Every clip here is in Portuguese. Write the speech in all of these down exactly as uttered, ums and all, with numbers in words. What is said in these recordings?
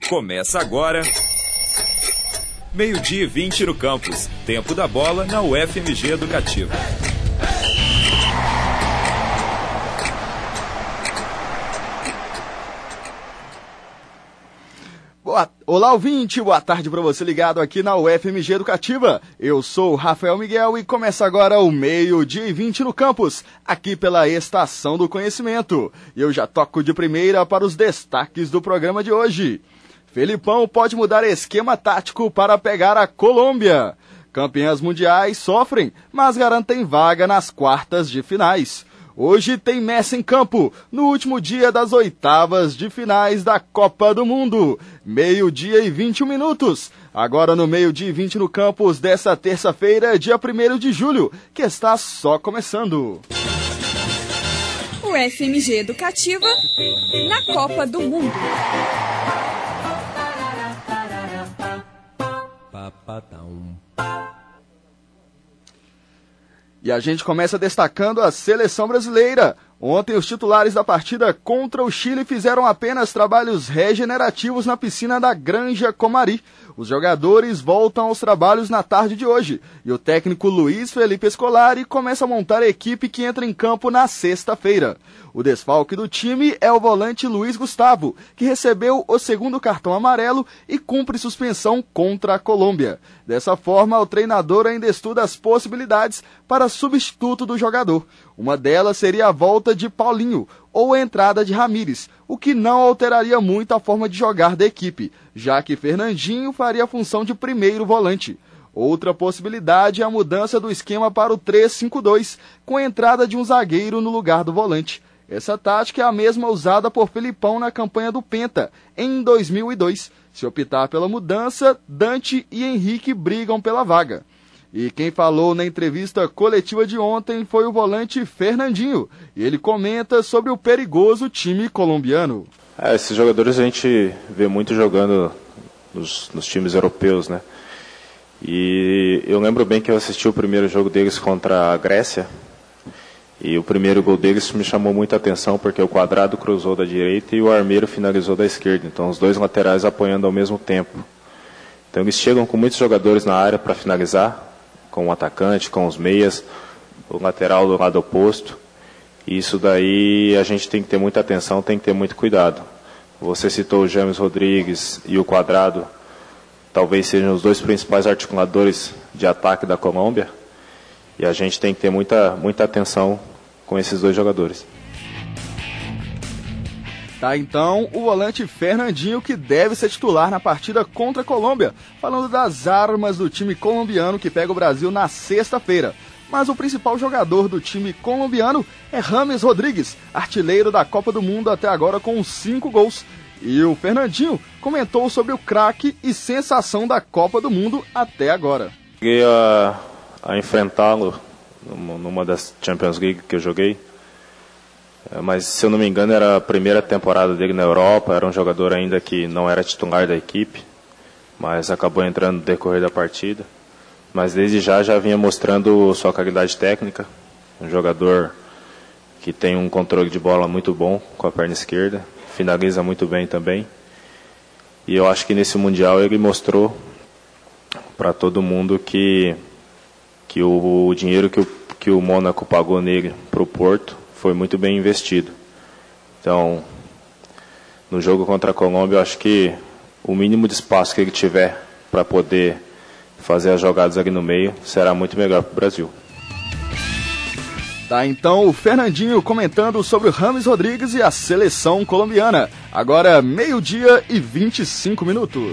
Começa agora, meio-dia e vinte no campus. Tempo da bola na U F M G Educativa. Boa... Olá, ouvinte, boa tarde para você ligado aqui na U F M G Educativa. Eu sou o Rafael Miguel e começa agora o meio-dia e vinte no campus, aqui pela Estação do Conhecimento. E eu já toco de primeira para os destaques do programa de hoje. Felipão pode mudar esquema tático para pegar a Colômbia. Campeãs mundiais sofrem, mas garantem vaga nas quartas de finais. Hoje tem Messi em campo, no último dia das oitavas de finais da Copa do Mundo. Meio-dia e vinte e um minutos. Agora no meio-dia e vinte no campus dessa terça-feira, dia primeiro de julho, que está só começando. U F M G Educativa na Copa do Mundo. E a gente começa destacando a seleção brasileira. Ontem os titulares da partida contra o Chile fizeram apenas trabalhos regenerativos na piscina da Granja Comari. Os jogadores voltam aos trabalhos na tarde de hoje. E o técnico Luiz Felipe Scolari começa a montar a equipe que entra em campo na sexta-feira. O desfalque do time é o volante Luiz Gustavo, que recebeu o segundo cartão amarelo e cumpre suspensão contra a Colômbia. Dessa forma, o treinador ainda estuda as possibilidades para substituto do jogador. Uma delas seria a volta de Paulinho ou a entrada de Ramírez, o que não alteraria muito a forma de jogar da equipe, já que Fernandinho faria a função de primeiro volante. Outra possibilidade é a mudança do esquema para o três cinco dois, com a entrada de um zagueiro no lugar do volante. Essa tática é a mesma usada por Felipão na campanha do Penta, em dois mil e dois. Se optar pela mudança, Dante e Henrique brigam pela vaga. E quem falou na entrevista coletiva de ontem foi o volante Fernandinho. E ele comenta sobre o perigoso time colombiano. É, esses jogadores a gente vê muito jogando nos, nos times europeus, né? E eu lembro bem que eu assisti o primeiro jogo deles contra a Grécia. E o primeiro gol deles me chamou muita atenção porque o Quadrado cruzou da direita e o Armeiro finalizou da esquerda. Então os dois laterais apoiando ao mesmo tempo. Então eles chegam com muitos jogadores na área para finalizar, com o atacante, com os meias, o lateral do lado oposto. E isso daí a gente tem que ter muita atenção, tem que ter muito cuidado. Você citou o James Rodrigues e o Quadrado, talvez sejam os dois principais articuladores de ataque da Colômbia. E a gente tem que ter muita, muita atenção com esses dois jogadores. Tá, então, o volante Fernandinho, que deve ser titular na partida contra a Colômbia, falando das armas do time colombiano que pega o Brasil na sexta-feira. Mas o principal jogador do time colombiano é James Rodrigues, artilheiro da Copa do Mundo até agora com cinco gols. E o Fernandinho comentou sobre o craque e sensação da Copa do Mundo até agora. Cheguei a, a enfrentá-lo numa das Champions League que eu joguei. Mas, se eu não me engano, era a primeira temporada dele na Europa, era um jogador ainda que não era titular da equipe, mas acabou entrando no decorrer da partida. Mas desde já já vinha mostrando sua qualidade técnica, um jogador que tem um controle de bola muito bom com a perna esquerda, finaliza muito bem também. E eu acho que nesse Mundial ele mostrou para todo mundo que, que o, o dinheiro que o, que o Mônaco pagou nele para o Porto foi muito bem investido. Então, no jogo contra a Colômbia, eu acho que o mínimo de espaço que ele tiver para poder fazer as jogadas ali no meio será muito melhor para o Brasil. Tá, então o Fernandinho comentando sobre o James Rodrigues e a seleção colombiana. Agora, meio-dia e vinte e cinco minutos.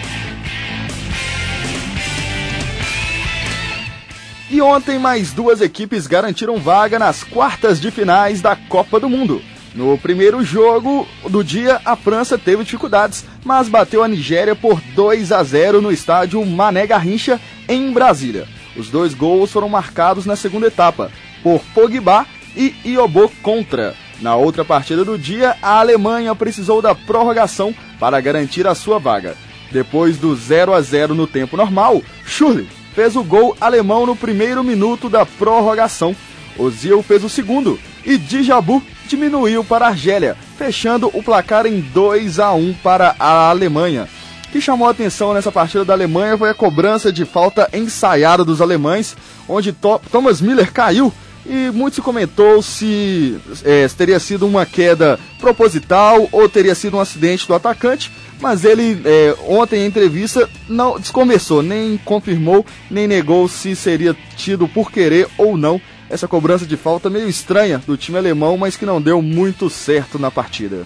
E ontem mais duas equipes garantiram vaga nas quartas de finais da Copa do Mundo. No primeiro jogo do dia, a França teve dificuldades, mas bateu a Nigéria por dois a zero no estádio Mané Garrincha, em Brasília. Os dois gols foram marcados na segunda etapa, por Pogba e Iobo Contra. Na outra partida do dia, a Alemanha precisou da prorrogação para garantir a sua vaga. Depois do zero a zero no tempo normal, Schürrle fez o gol alemão no primeiro minuto da prorrogação. Ozil fez o segundo e Djabu diminuiu para a Argélia, fechando o placar em dois a um para a Alemanha. O que chamou a atenção nessa partida da Alemanha foi a cobrança de falta ensaiada dos alemães, onde to- Thomas Müller caiu e muito se comentou se, é, se teria sido uma queda proposital ou teria sido um acidente do atacante, mas ele é, ontem em entrevista não desconversou, nem confirmou, nem negou se seria tido por querer ou não essa cobrança de falta meio estranha do time alemão, mas que não deu muito certo na partida.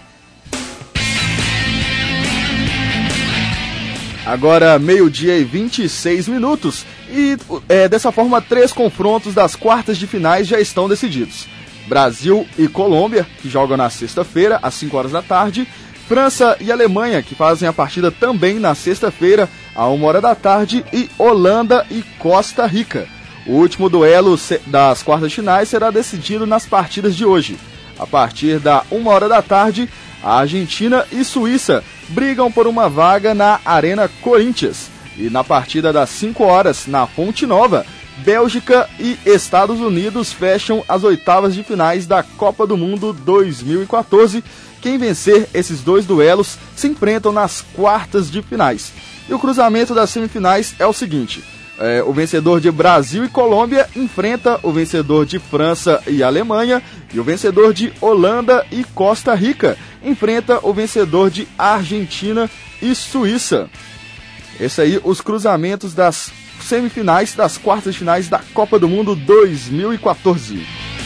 Agora meio-dia e vinte e seis minutos e é, dessa forma três confrontos das quartas de finais já estão decididos. Brasil e Colômbia, que jogam na sexta-feira às cinco horas da tarde, França e Alemanha, que fazem a partida também na sexta-feira à uma hora da tarde, e Holanda e Costa Rica. O último duelo das quartas de finais será decidido nas partidas de hoje. A partir da uma hora da tarde, a Argentina e Suíça brigam por uma vaga na Arena Corinthians. E na partida das cinco horas, na Fonte Nova, Bélgica e Estados Unidos fecham as oitavas de finais da Copa do Mundo dois mil e quatorze. Quem vencer esses dois duelos se enfrentam nas quartas de finais. E o cruzamento das semifinais é o seguinte: é, o vencedor de Brasil e Colômbia enfrenta o vencedor de França e Alemanha, e o vencedor de Holanda e Costa Rica enfrenta o vencedor de Argentina e Suíça. Esses aí os cruzamentos das semifinais das quartas de finais da Copa do Mundo dois mil e quatorze.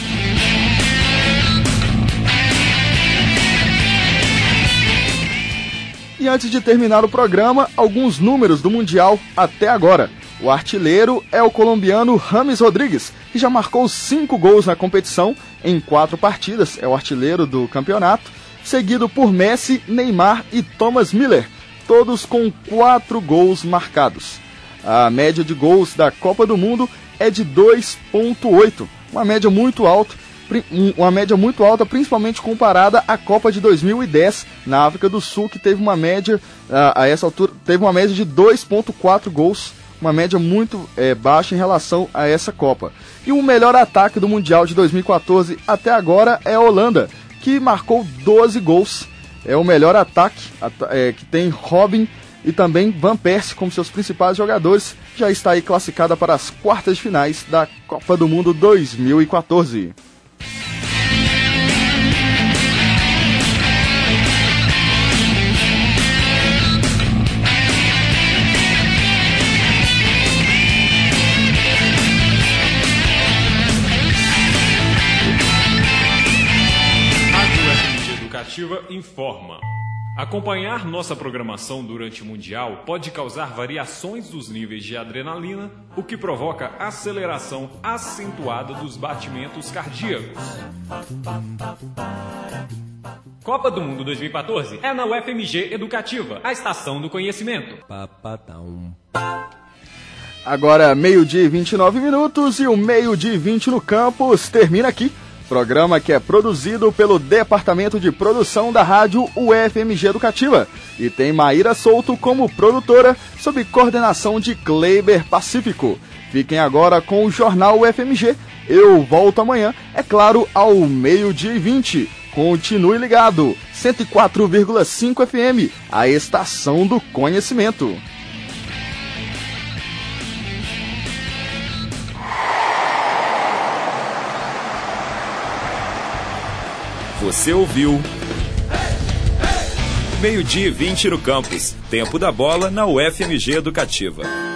E antes de terminar o programa, alguns números do Mundial até agora. O artilheiro é o colombiano James Rodríguez, que já marcou cinco gols na competição em quatro partidas, é o artilheiro do campeonato, seguido por Messi, Neymar e Thomas Müller, todos com quatro gols marcados. A média de gols da Copa do Mundo é de dois vírgula oito, uma média muito alta, uma média muito alta, principalmente comparada à Copa de dois mil e dez na África do Sul, que teve uma média a essa altura teve uma média de dois vírgula quatro gols, uma média muito é, baixa em relação a essa Copa. E o melhor ataque do Mundial de dois mil e quatorze até agora é a Holanda, que marcou doze gols. É o melhor ataque, é, que tem Robin e também Van Persie como seus principais jogadores. Já está aí classificada para as quartas de finais da Copa do Mundo dois mil e quatorze. Informa. Acompanhar nossa programação durante o Mundial pode causar variações dos níveis de adrenalina, o que provoca aceleração acentuada dos batimentos cardíacos. Copa do Mundo dois mil e quatorze é na U F M G Educativa, a estação do conhecimento. Agora meio-dia e vinte e nove minutos e o meio-dia e vinte no campus termina aqui. Programa que é produzido pelo Departamento de Produção da Rádio U F M G Educativa e tem Maíra Souto como produtora, sob coordenação de Kleiber Pacífico. Fiquem agora com o Jornal U F M G. Eu volto amanhã, é claro, ao meio-dia e vinte. Continue ligado, cento e quatro vírgula cinco F M, a estação do conhecimento. Você ouviu meio-dia e vinte no campus. Tempo da bola na U F M G Educativa.